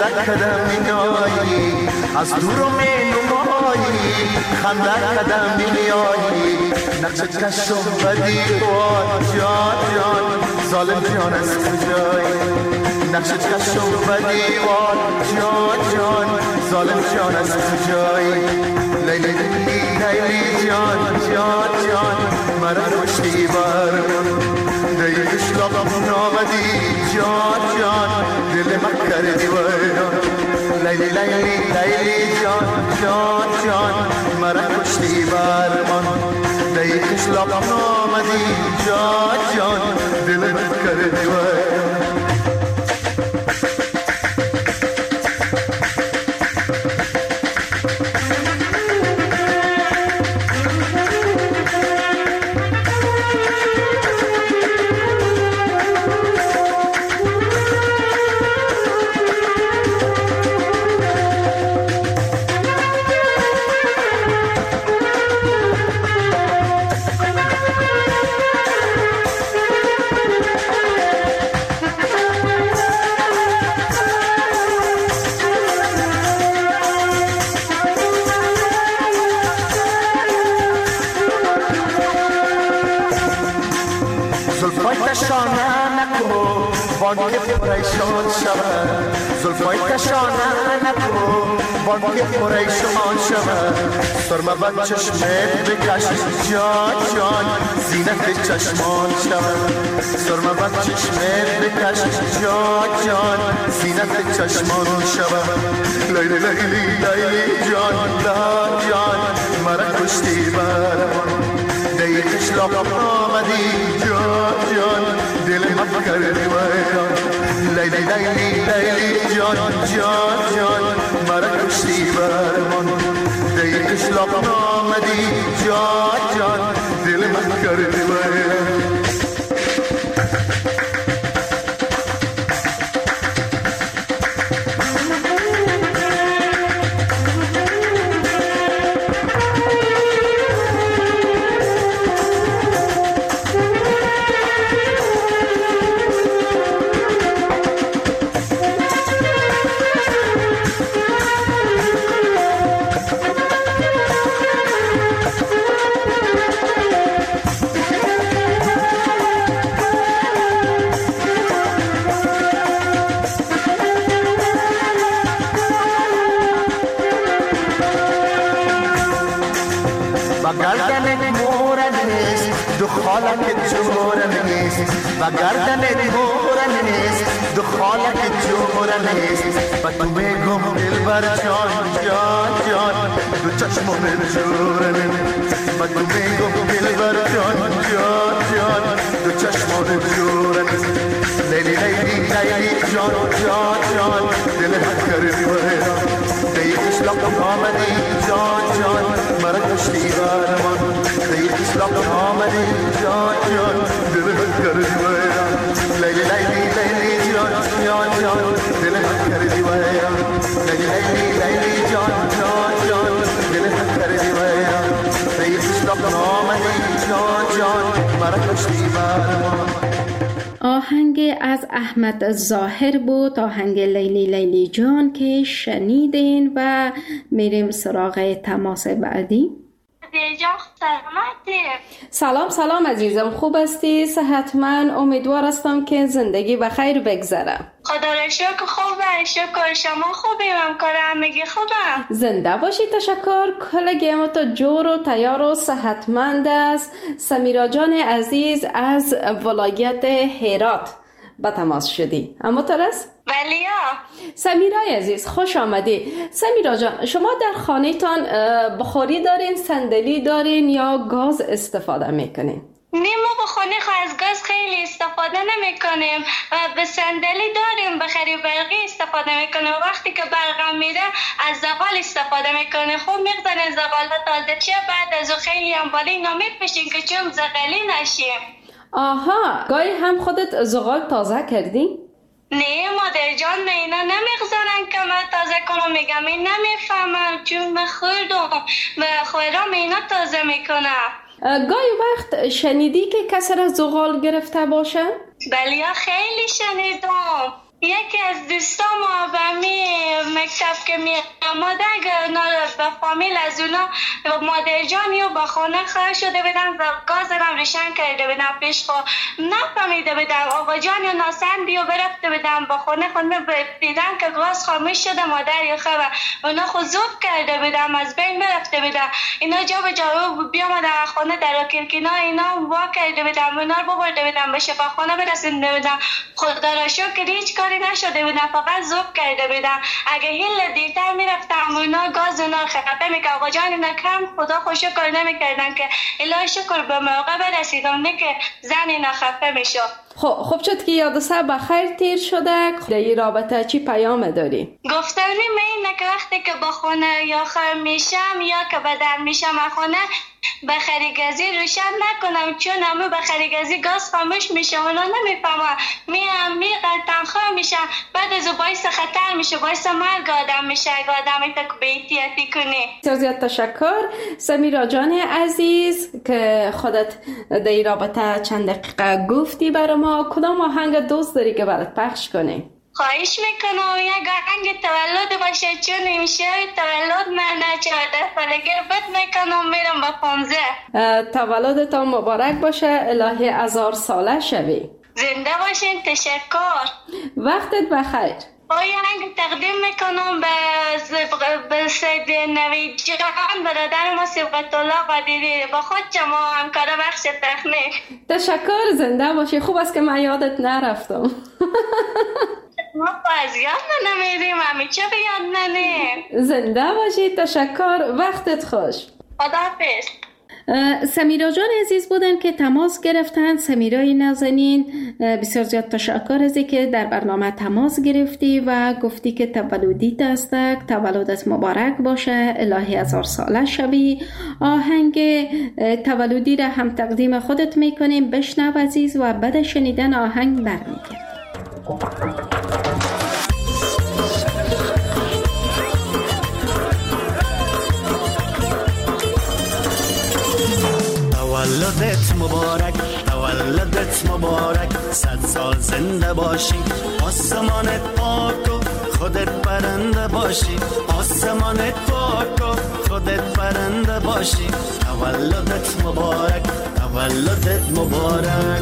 خنده کدم میایی از دور و مینمایی خنده کدم میایی نقش کشم بدی وار جان جان ظالم جان از کجایی نقش کشم بدی وار جان جان ظالم جان از کجایی لیلی لیلی لیلی جان جان جان مرا کشتی برمون دیگش لبم نامدی جان جان دل من کردی ویران لیلی لیلی لیلی جان جان جان مرا کشتی برمان دیگش لبم نامدی جان جان دل من کردی ویران بانک پریشان شود زلفای کشانه نکو بانک پریشان شود سرمه بد چشمت بکش جان جان زینت چشمان شود سرمه بد چشمت بکش جان جان زینت چشمان شود لیلی لیلی لیلی جان لا جان مرا کشتی برمان دیگش لابم آمدی جان جان دل من کردی ویران لیلی لیلی لیلی جان جان جان مرا کشتی برمان دیگش لابم آمدی جان جان دل من کردی ویران دخالك جورا نیست و گردنت مورا نیست دخالك جورا نیست و تو میگم دلبر جان جان جان دو چشمم جورا نیست و تو میگم دلبر جان جان جان دو چشمم جورا نیست لیلی لیلی لیلی جان جان جان دل من کردی ویران دیگش لبم آمدی جان جان مرا کشتی برمان دیگش لبم آمدی جان جان دل من کردی ویران لیلی لیلی لیلی جان جان جان دل من کردی ویران لیلی لیلی لیلی جان جان جان دل من کردی ویران دیگش لبم آمدی جان جان مرا کشتی برمان. آهنگ از احمد ظاهر بود، آهنگ لیلی لیلی جان که شنیدین و میریم سراغ تماس بعدی. سلام سلام عزیزم، خوب هستی؟ صحتمند؟ امیدوار هستم که زندگی بخیر بگذره. خدا را شکر خوبه. شکر شما خوبی؟ من کار همگی خوبه. زنده باشی. تشکر. کلگی ما تو جور و تیار و صحتمند است. سمیرا جان عزیز از ولایت هرات به تماس شدی. اما ترس؟ بلیا. سمیرای عزیز خوش آمدی. سمیرا جان، شما در خانه‌تان بخاری دارین، صندلی دارین یا گاز استفاده میکنین؟ نه، ما بخاری از گاز خیلی استفاده نمی کنیم و به صندلی داریم، بخاری برقی استفاده می کنیم. وقتی که برقم میره از زغال استفاده می کنیم. خوب میگذاریم زغال تازه چه بعد از خیلی هم بالا اینا میپشیم که چون زغالی نشیم. آها، گاهی هم خودت زغال تازه کردی؟ نه مادر جان، نه اینا نمیگذارن که من تازه کنم. میگم این نمیفهمم چون من خوردم و خورم اینا تازه میکنم. گاهی وقت شنیدی که کسی را زغال گرفته باشه؟ بله خیلی شنیدم. یکی از دوستام به می مکتب که می آمده به فامیل از اونا مادر جانی و با خانه خواهد شده بدن و گاز هم روشن کرده بدن پیش خوا نفهمیده بدن آقا جانی و ناسندی و برفته بدن با خانه خانه دیدن که گاز خاموش شده مادر یا خواه اونا خود زوب کرده بدن از بین برفته بدن اینا جا به جا بیامدن خانه در کلکینا اینا وا کرده بدن اونا رو ببرده بدن به شفاخانه برسنده بدن خدا را شکر هیچ کاری نشده بدن فقط زوب کرده بدن اگه هیل دیرتر میرفتم اونا گاز اونا خفه میکرد آقا جان اینا کم خدا خود شکر نمیکردن که الهی شکر به موقع برسیدم نه که زن اینا خفه میشد. خب خب شد که یادسه بخیر تیر شده در این رابطه چی پیام داری؟ گفتنی اینه که وقتی که با خونه یا خر میشم یا که بدن میشم خونه به خریگزی روشن نکنم چون همه به خریگزی گاز خاموش میشه اونا نمیفهمن میام میقل تنخواه میشن بعد از باعث خطر میشه باعث مرگ آدم میشه اگه آدمی تا به احتیاطی کنی. بسیار زیاد تشکر سمیرا جان عزیز که خودت در این رابطه چند دقیقه گفتی برای ما. کدام آهنگ دوست داری که برات پخش کنی؟ خواهش میکنم یک آهنگ تولد باشه چون امشب تولد من چهارده سالگی بد میکنم میرم با پانزده. تولدتان مبارک باشه الهی هزار ساله شوی. زنده باشین. تشکر. وقتت بخیر. آهنگ تقدیم میکنم به به سید نوید جان برادر ما صبغت الله قدیری با خود شما همکار بخش تکنیک. تشکر. زنده باشی. خوب است که من یادت نرفتم. ما از یاد نمیریم همیشه به یاد ننیم. زنده باشی. تشکر. وقتت خوش. خداحافظ. سمیرا جان عزیز بودن که تماس گرفتن. سمیرای نازنین بسیار زیاد تشکر از که در برنامه تماس گرفتی و گفتی که تولدیت است تولدت مبارک باشه الهی هزار ساله شوی. آهنگ تولدی را هم تقدیم خودت میکنیم. بشنو عزیز و بعد شنیدن آهنگ برمیگردیم. تولدت مبارک تولدت مبارک صد سال زنده باشی آسمانت پاک و خودت برنده باشی آسمانت پاک و خودت برنده باشی تولدت مبارک تولدت مبارک.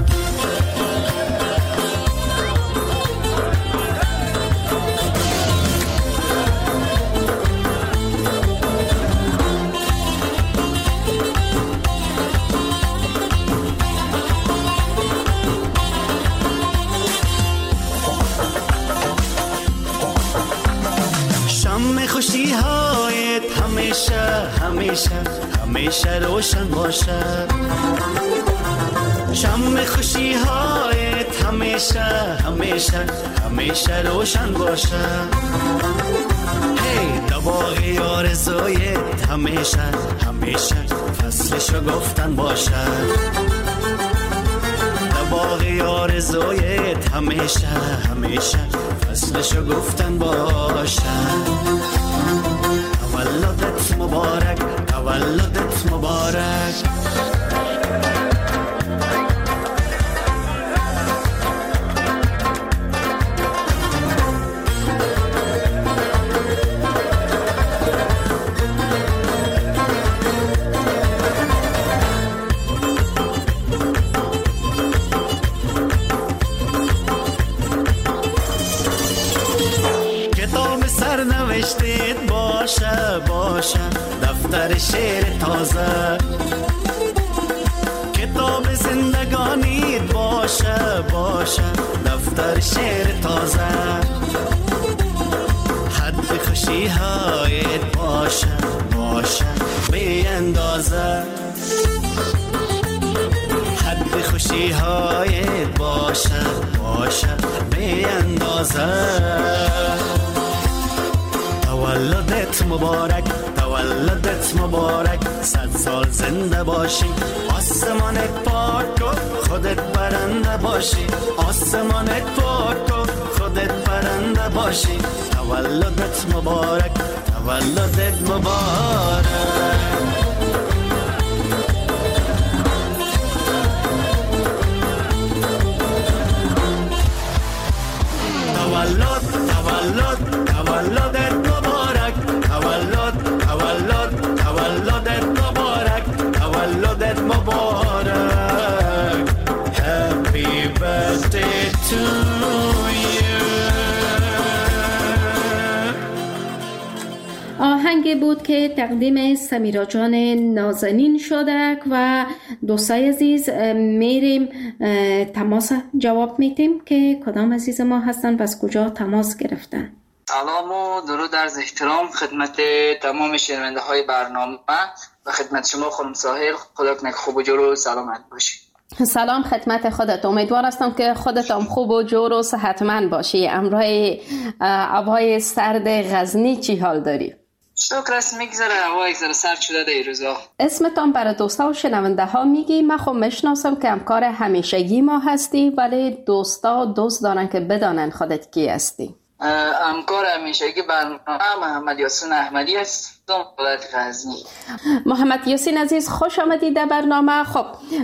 خوشی هایت همیشه همیشه همیشه روشن باشه شم خوشی هایت همیشه همیشه همیشه روشن باشه هی دباغی آرزویت همیشه همیشه فصلشو گفتن باشه دباغی آرزویت همیشه همیشه فصلشو گفتن باشه. تولدت مبارک تولدت مبارک. کتاب سرنوشتت باشه باشه دفتر شعر تازه کتاب زندگانیت باشه باشه دفتر شعر تازه حد خوشی هایت باشه باشه بی اندازه حد خوشی هایت باشه باشه بی اندازه. تولدت مبارک تولدت مبارک صد سال زنده باشی آسمانت پاک و خودت برنده باشی آسمانت پاک و خودت برنده باشی تولدت مبارک تولدت مبارک. تولد تولدت مبارک تولد تولد تولدت مبارک تولدت مبارک Happy birthday to you. آهنگ بود که تقدیم سمیرا جان نازنین شده و دوستای عزیز میریم تماس جواب میتیم که کدام عزیز ما هستن و از کجا تماس گرفتن. سلام و درود عرض احترام خدمت تمام شنونده های برنامه و خدمت شما خانم ساحل. خدا کنه خوب و جور و سلامت باشی. سلام خدمت خودت. امیدوار هستم که خودت هم خوب و جور و صحتمند باشی. امروز هوای سرد غزنی چی حال داری؟ شکر است میگذره، هوا یک ذره سرد شده در این روزا. اسمتان برای دوستا و شنونده ها میگی؟ من خب میشناسم که همکار همیشگی ما هستی، ولی دوستا دوست دارن که بدانن خودت کی هستی. همکار همیشگی برنامه محمد یاسین احمدی است، ولایت غزنی. محمد یاسین عزیز خوش آمدید در برنامه. خب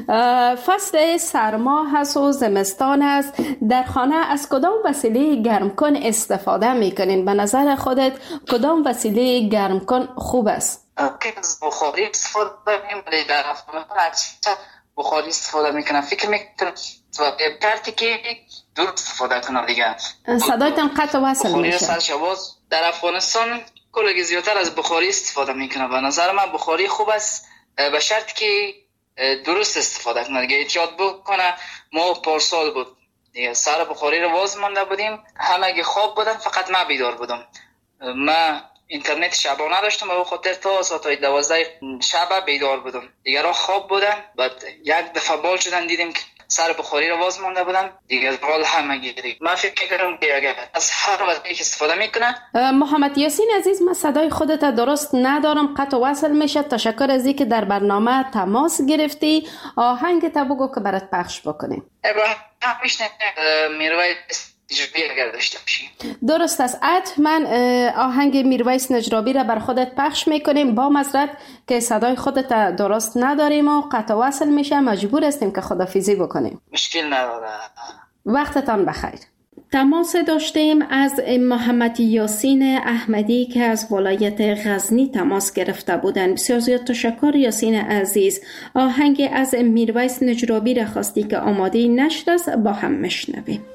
فصل سرما هست و زمستان است، در خانه از کدام وسیله گرمکن استفاده میکنین؟ به نظر خودت کدام وسیله گرمکن خوب است؟ بخاری استفاده میکنم، در خانه بخاری استفاده میکنم. فکر میکنم کارتی که دور استفاده کنم دیگه. صدایتان قطع وصل میشه. بخاری سرشواز در افغانستان کلگی زیادتر از بخاری استفاده میکنه. به نظر من بخاری خوب است، به شرط که درست استفاده کنه دیگه. ایجاد بکنه. ما پارسال بود دیگه سر بخاری رو واز مانده بودیم، همه خواب بودن، فقط من بیدار بودم. من اینترنت شبانه نداشتم و به خاطر تا ساعت دوازده شب بیدار بودم، دیگرها خواب بودن. بعد یک دفعه بال شدن دیدیم که سر بخاری رو واز مانده بودن دیگه، بال همه گیری. من فکر می‌کنم که اگر از هر وسیله استفاده میکنه. محمد یاسین عزیز، من صدای خودت درست ندارم، قطع وصل میشه. تشکر از اینکه در برنامه تماس گرفتی. آهنگ تا بگو که برات پخش بکنیم. ابراهیم میشنه میرویس نجرابی اگر داشته باشی. درست است. حتما آهنگ میرویس نجرابی را بر خودت پخش میکنیم، با معذرت که صدای خودت درست نداریم و قطع وصل میشه، مجبور هستیم که خداحافظی بکنیم. مشکل نداره. وقتتان بخیر. تماس داشتیم از محمد یاسین احمدی که از ولایت غزنی تماس گرفته بودند. بسیار زیاد تشکر یاسین عزیز. آهنگ از میرویس نجرابی را خواستی که آماده نشد است، با هم مشنویم.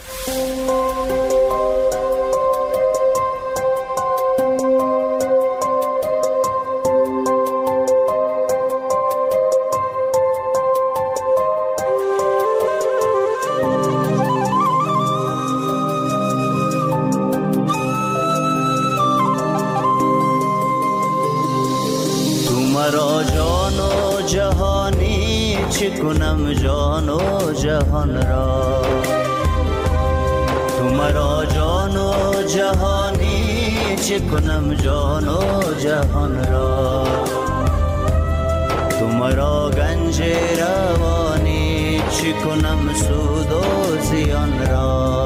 چه کنم جان و جهان را، تو مرا جان و جهانی چه کنم جان و جهان را، تو مرا گنج روانی چه کنم سود و زیان را،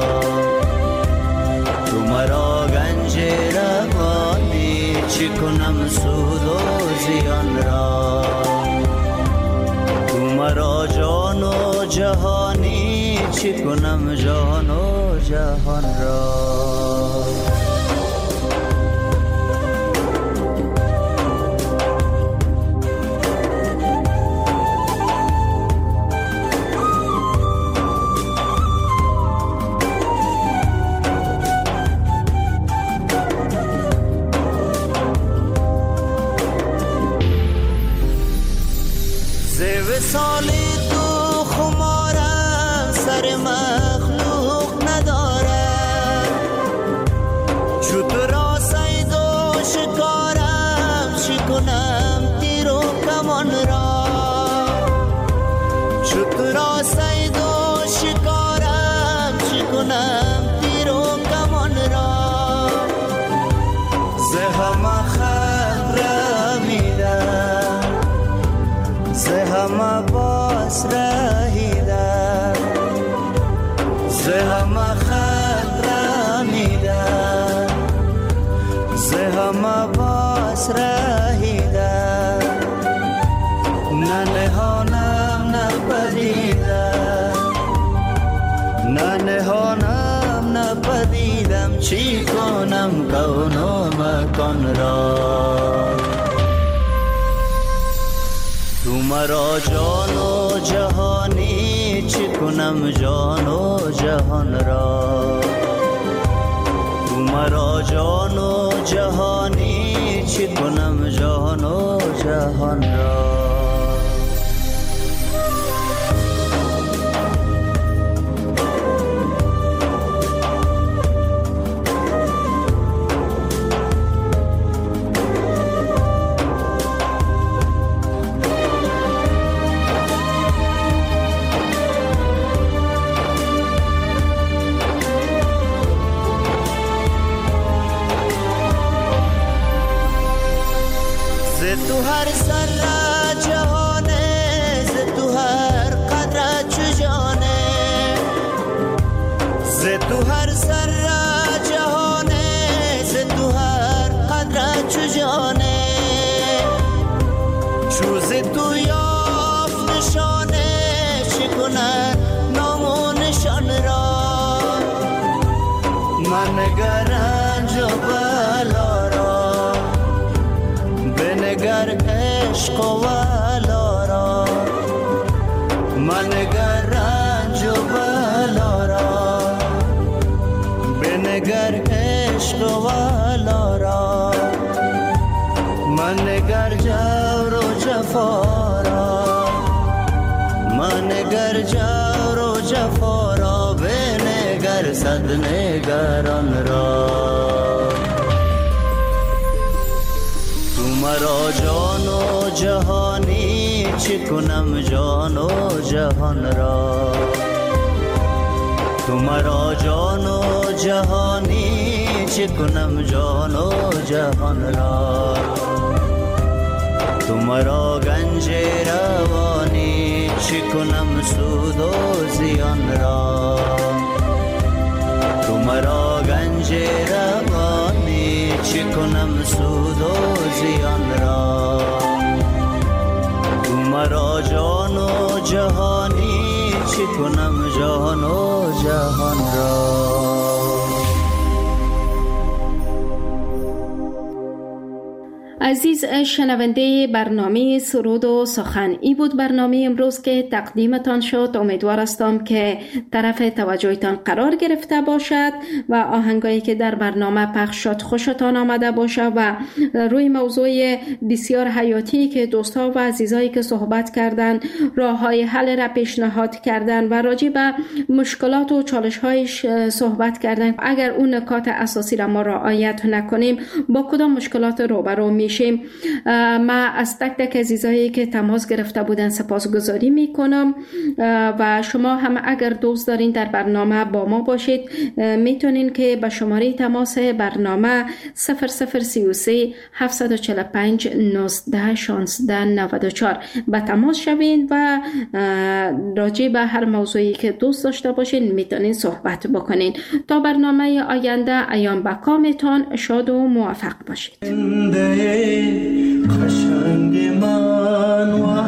تو مرا گنج روانی چه کنم سود و زیان را، مرا جان و جهانی چه کنم جان و جهان را. سالی تو خمارم سر مخلوق ندارم، چو تو را صید و شکارم چی کنم تیر و کمان را، چو تو را صید و شکارم چی کنم تیر و کمان را، زهم خبرم میدم زهم باز رهیدم، زهم خط رمیدم، زهم باز رهیدم، نه نهانم نپدیدم، نه نهانم نپدیدم، چی کنم کون و مکان را. تو مرا جان و جهانی چی کنم جان و جهان را. تو مرا جان و جهانی چی کنم جان و جهان را. تو هر سر جهانه ز تو هر قدر چو جانه. ز تو هر سر جهانه ز تو هر قدر چو جانه. چو ز تو یافت نشانه چه کند نام و نشان را. من نگر رنج و بلا را بنگر عشق و ولا را. من نگر رنج و بلا را بنگر عشق و ولا را. من نگر جور و جفا را من نگر جور و جفا را بنگر صد نگران را. مرا جان و جهانی چی کنم جان و جهان را. تو مرا جان و جهانی چی کنم جان و جهان را. تو مرا گنج روانی چی کنم سود و زیان را. تو مرا گنج روانی چی کنم سود و زیان را. تو مرا جان و جهانی چی کنم جان و جهان را. عزیز شنونده برنامه سرود و سخن، ای بود برنامه امروز که تقدیمتان شد. امیدوار هستم که طرف توجهتان قرار گرفته باشد و آهنگایی که در برنامه پخش شد خوشتان آمده باشد و روی موضوع بسیار حیاتی که دوستا و عزیزایی که صحبت کردن، راه های حل را پیشنهاد کردن و راجع به مشکلات و چالش هایش صحبت کردن. اگر اون نکات اساسی را ما رعایت نکنیم با کدام مشکلات روبرو میشیم؟ ما از تک تک عزیزایی که تماس گرفته بودن سپاسگزاری میکنم و شما هم اگر دوست دارین در برنامه با ما باشید میتونین که به شماره تماس برنامه صفر صفر سی و سه هفتصد و چهل و پنج نوزده شانزده نود و چهار به تماس شوین و راجع به هر موضوعی که دوست داشته باشین میتونین صحبت بکنین. تا برنامه آینده ایام بکامتان شاد و موفق باشید. قشنگ من و